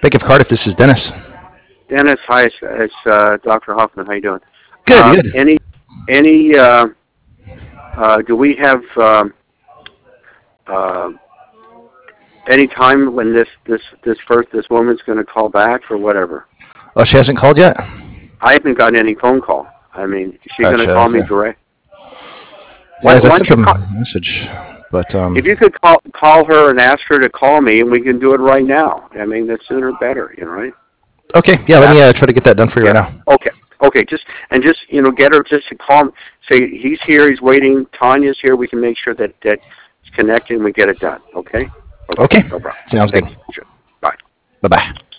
Bank of Cardiff, this is Dennis. Dennis, hi, it's Dr. Hoffman. How you doing? Good, good. Any do we have uh, any time when this woman's going to call back or whatever? Oh, she hasn't called yet? I haven't gotten any phone call. I mean, is she going to Gotcha, call me okay. direct? Yeah, Why as I don't sent you them call? a message, but If you could call her and ask her to call me, and we can do it right now. I mean, the sooner better, right? okay, yeah, let Ask, me try to get that done for you right yeah. now. Okay. Okay. Just get her just to call. Say he's here. He's waiting. Tanya's here. We can make sure that it's connected and we get it done. Okay. Okay. Okay, No problem. sounds good. Thank you. Sure. Bye. Bye bye.